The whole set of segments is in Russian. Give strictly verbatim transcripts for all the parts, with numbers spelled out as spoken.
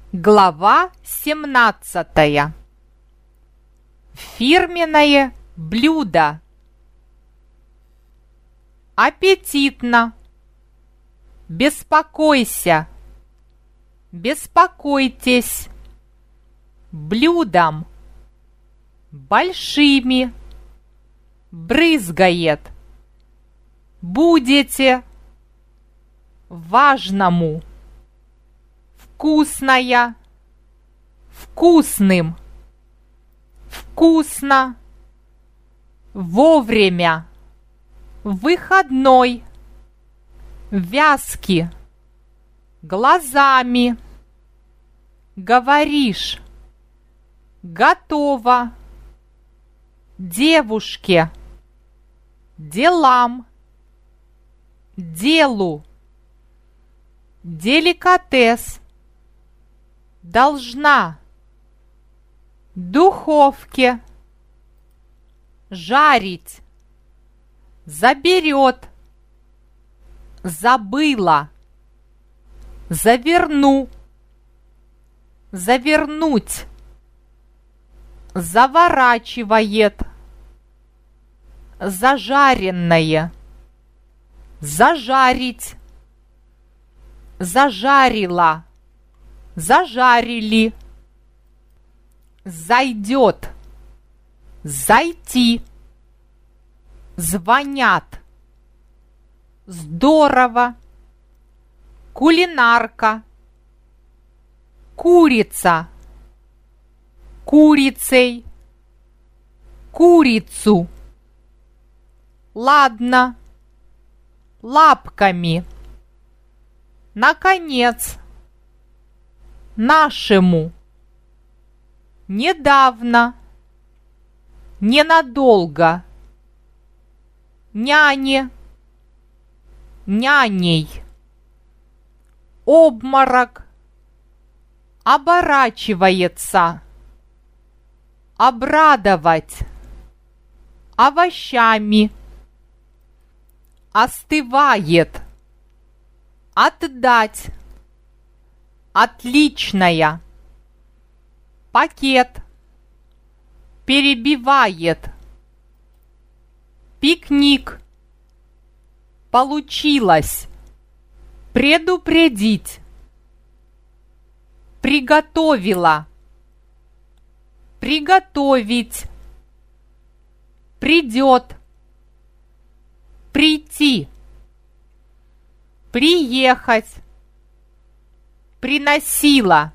Глава семнадцатая. Фирменное блюдо. Аппетитно. Беспокойся. Беспокойтесь. Блюдом. Большими. Брызгает. Будете. Важному. Вкусная. Вкусным. Вкусно. Вовремя. Выходной. Вязки. Глазами. Говоришь. Готово. Девушке. Делам. Делу. Деликатес. Должна. Духовке. Жарить. Заберет. Забыла. Заверну. Завернуть. Заворачивает. Зажаренное. Зажарить. Зажарила. Зажарили. Зайдет. Зайти. Звонят. Здорово. Кулинарка. Курица. Курицей. Курицу. Ладно. Лапками. Наконец. Нашему. Недавно. Ненадолго. Няне. Няней. Обморок. Оборачивается. Обрадовать. Овощами. Остывает. Отдать. Отличная. Пакет. Перебивает. Пикник. Получилось. Предупредить. Приготовила. Приготовить. Придет. Прийти. Приехать. Приносила.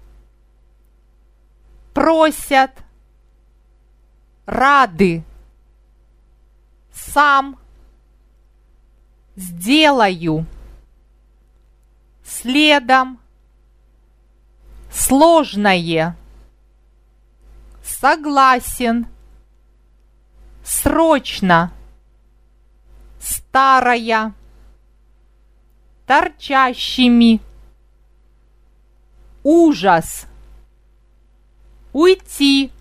Просят. Рады. Сам. Сделаю. Следом. Сложное. Согласен. Срочно. Старая. Торчащими. Ужас. Уйти.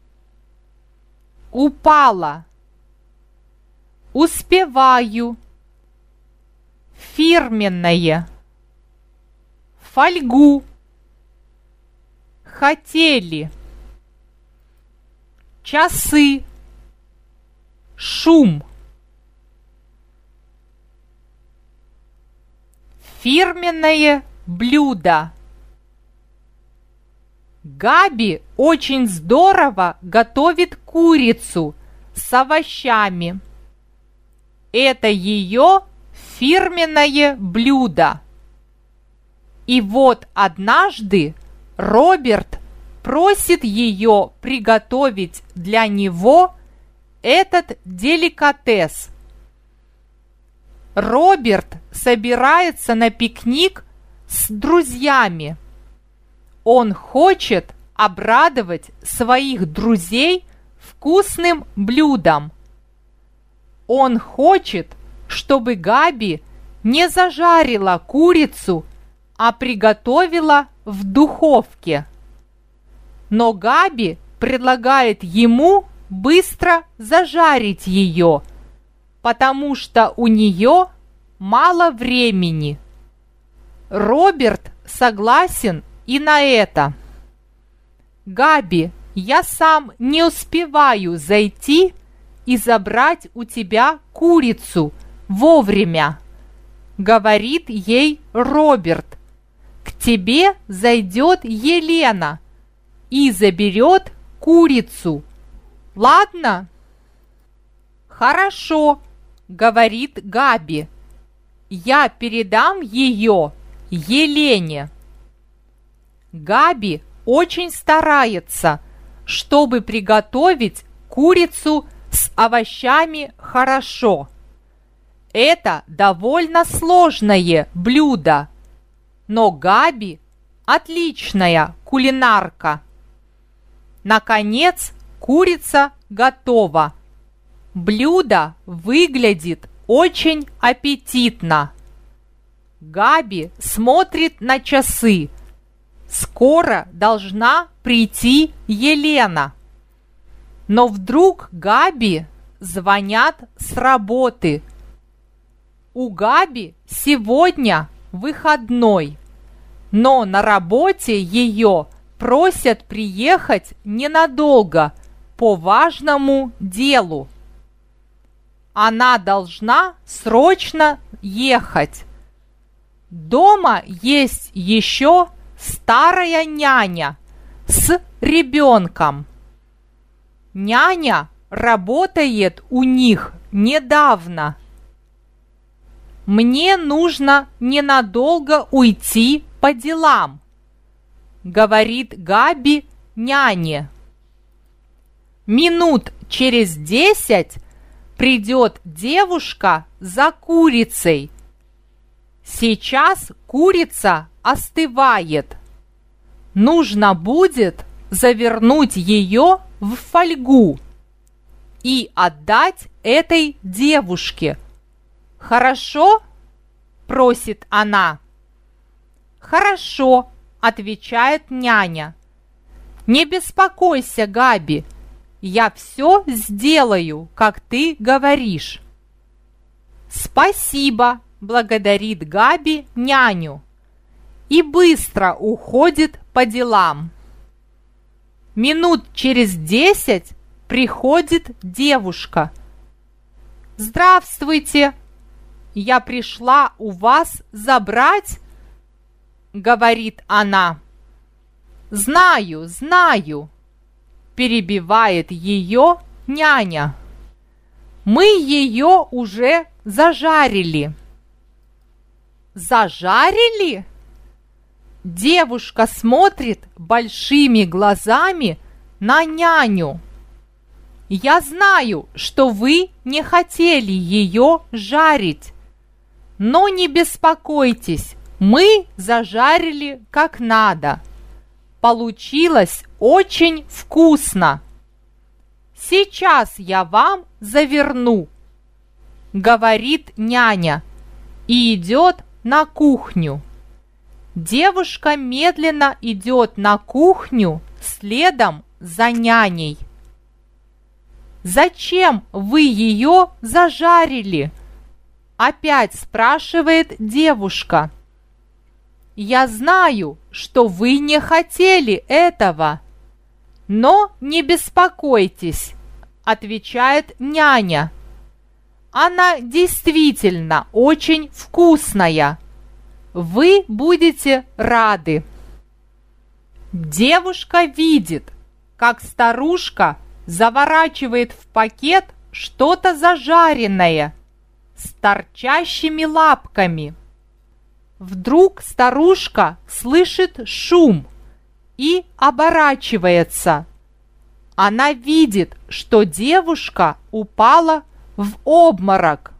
Упала. Успеваю. Фирменное. Фольгу. Хотели. Часы. Шум. Фирменное блюдо. Габи очень здорово готовит курицу с овощами. Это ее фирменное блюдо. И вот однажды Роберт просит ее приготовить для него этот деликатес. Роберт собирается на пикник с друзьями. Он хочет обрадовать своих друзей вкусным блюдом. Он хочет, чтобы Габи не зажарила курицу, а приготовила в духовке. Но Габи предлагает ему быстро зажарить ее, потому что у нее мало времени. Роберт согласен и на это. Габи, я сам не успеваю зайти и забрать у тебя курицу вовремя, говорит ей Роберт. К тебе зайдет Елена и заберет курицу. Ладно? Хорошо, говорит Габи. Я передам ее Елене. Габи очень старается, чтобы приготовить курицу с овощами хорошо. Это довольно сложное блюдо, но Габи отличная кулинарка. Наконец, курица готова. Блюдо выглядит очень аппетитно. Габи смотрит на часы. Скоро должна прийти Елена. Но вдруг Габи звонят с работы. У Габи сегодня выходной, но на работе ее просят приехать ненадолго по важному делу. Она должна срочно ехать. Дома есть еще старая няня с ребенком. Няня работает у них недавно. Мне нужно ненадолго уйти по делам, говорит Габи няне. Минут через десять придет девушка за курицей. Сейчас курица остывает. Нужно будет завернуть ее в фольгу и отдать этой девушке. «Хорошо?» – просит она. «Хорошо», – отвечает няня. «Не беспокойся, Габи, я все сделаю, как ты говоришь». «Спасибо», – благодарит Габи няню и быстро уходит по делам. Минут через десять приходит девушка. «Здравствуйте! Я пришла у вас забрать», — говорит она. «Знаю, знаю», — перебивает ее няня. «Мы ее уже зажарили». «Зажарили?» Девушка смотрит большими глазами на няню. «Я знаю, что вы не хотели ее жарить, но не беспокойтесь, мы зажарили как надо. Получилось очень вкусно. Сейчас я вам заверну», — говорит няня и идет на кухню. Девушка медленно идет на кухню следом за няней. «Зачем вы ее зажарили?» – опять спрашивает девушка. «Я знаю, что вы не хотели этого, но не беспокойтесь», – отвечает няня. «Она действительно очень вкусная. Вы будете рады». Девушка видит, как старушка заворачивает в пакет что-то зажаренное с торчащими лапками. Вдруг старушка слышит шум и оборачивается. Она видит, что девушка упала в обморок.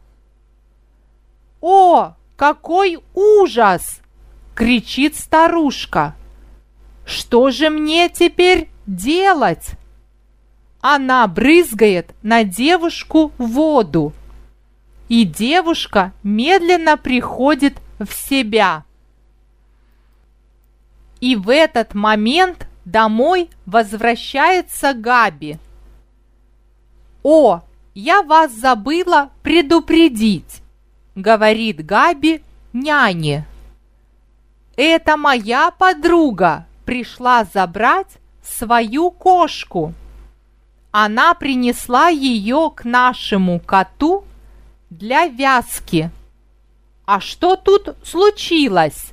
«О, какой ужас!» — кричит старушка. «Что же мне теперь делать?» Она брызгает на девушку воду, и девушка медленно приходит в себя. И в этот момент домой возвращается Габи. «О, я вас забыла предупредить», — говорит Габи няне. «Это моя подруга пришла забрать свою кошку. Она принесла ее к нашему коту для вязки. А что тут случилось?